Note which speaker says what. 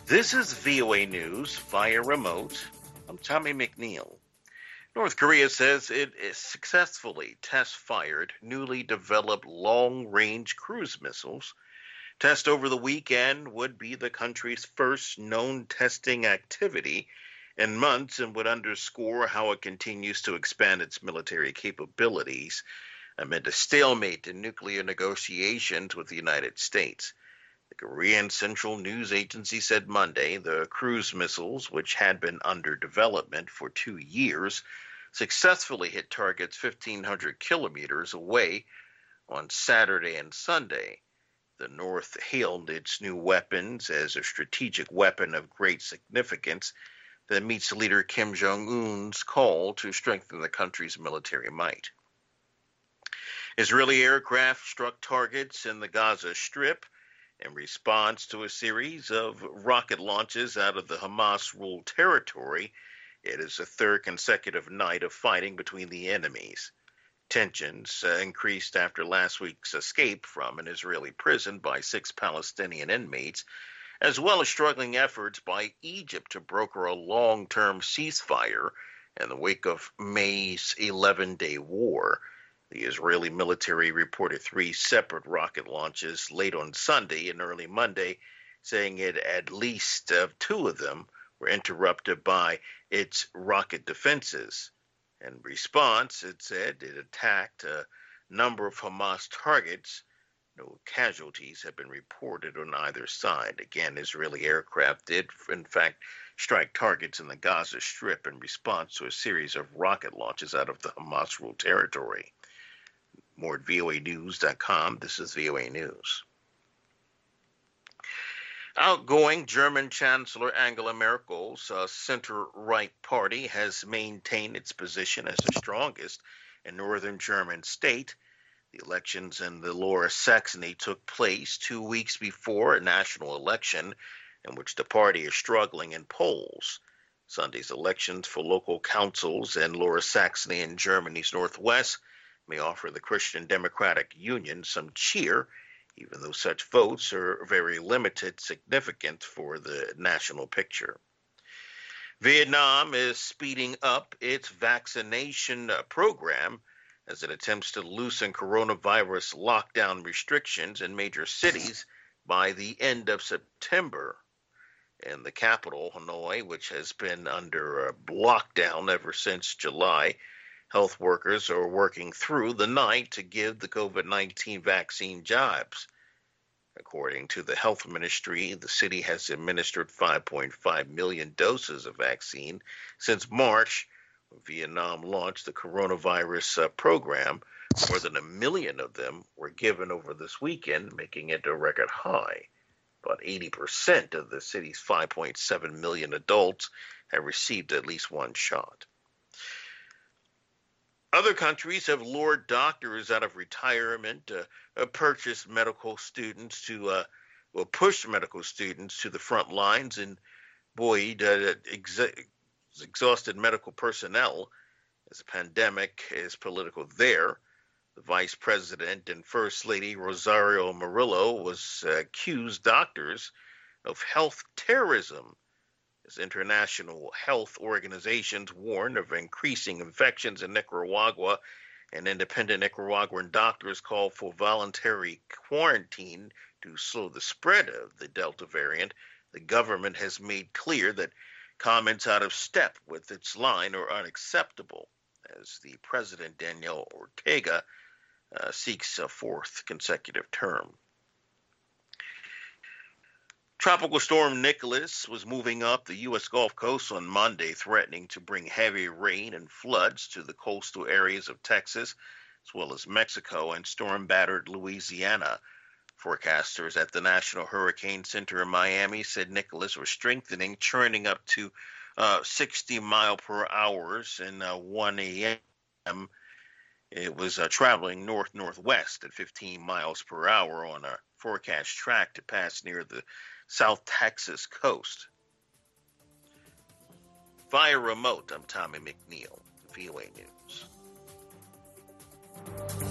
Speaker 1: This is VOA News via remote. I'm Tommy McNeil. North Korea says it is successfully test-fired newly developed long-range cruise missiles. Test over the weekend would be the country's first known testing activity in months and would underscore how it continues to expand its military capabilities amid a stalemate in nuclear negotiations with the United States. The Korean Central News Agency said Monday the cruise missiles, which had been under development for 2 years, successfully hit targets 1,500 kilometers away on Saturday and Sunday. The North hailed its new weapons as a strategic weapon of great significance that meets leader Kim Jong-un's call to strengthen the country's military might. Israeli aircraft struck targets in the Gaza Strip in response to a series of rocket launches out of the Hamas-ruled territory. It is the third consecutive night of fighting between the enemies. Tensions increased after last week's escape from an Israeli prison by 6 Palestinian inmates, as well as struggling efforts by Egypt to broker a long-term ceasefire in the wake of May's 11-day war. The Israeli military reported 3 separate rocket launches late on Sunday and early Monday, saying at least 2 of them were interrupted by its rocket defenses. In response, it said it attacked a number of Hamas targets. No casualties have been reported on either side. Again, Israeli aircraft did, in fact, strike targets in the Gaza Strip in response to a series of rocket launches out of the Hamas-ruled territory. More at voanews.com. This is VOA News. Outgoing German Chancellor Angela Merkel's center-right party has maintained its position as the strongest in northern German state. The elections in the Lower Saxony took place 2 weeks before a national election in which the party is struggling in polls. Sunday's elections for local councils in Lower Saxony in Germany's northwest may offer the Christian Democratic Union some cheer, even though such votes are very limited significance for the national picture. Vietnam is speeding up its vaccination program as it attempts to loosen coronavirus lockdown restrictions in major cities by the end of September. In the capital, Hanoi, which has been under lockdown ever since July, health workers are working through the night to give the COVID-19 vaccine jabs. According to the health ministry, the city has administered 5.5 million doses of vaccine since March, when Vietnam launched the coronavirus program. More than 1 million of them were given over this weekend, making it a record high. About 80% of the city's 5.7 million adults have received at least one shot. Other countries have lured doctors out of retirement, push medical students to the front lines, and buoyed exhausted medical personnel as the pandemic is political there. The Vice President and First Lady Rosario Murillo was accused doctors of health terrorism as international health organizations warn of increasing infections in Nicaragua, and independent Nicaraguan doctors call for voluntary quarantine to slow the spread of the Delta variant. The government has made clear that comments out of step with its line are unacceptable, as the president, Daniel Ortega, seeks a 4th consecutive term. Tropical storm Nicholas was moving up the U.S. Gulf Coast on Monday, threatening to bring heavy rain and floods to the coastal areas of Texas, as well as Mexico and storm-battered Louisiana. Forecasters at the National Hurricane Center in Miami said Nicholas was strengthening, churning up to 60 mile per hour in 1 a.m. It was traveling north-northwest at 15 miles per hour on a forecast track to pass near the South Texas coast. Via remote, I'm Tommy McNeil, VOA News.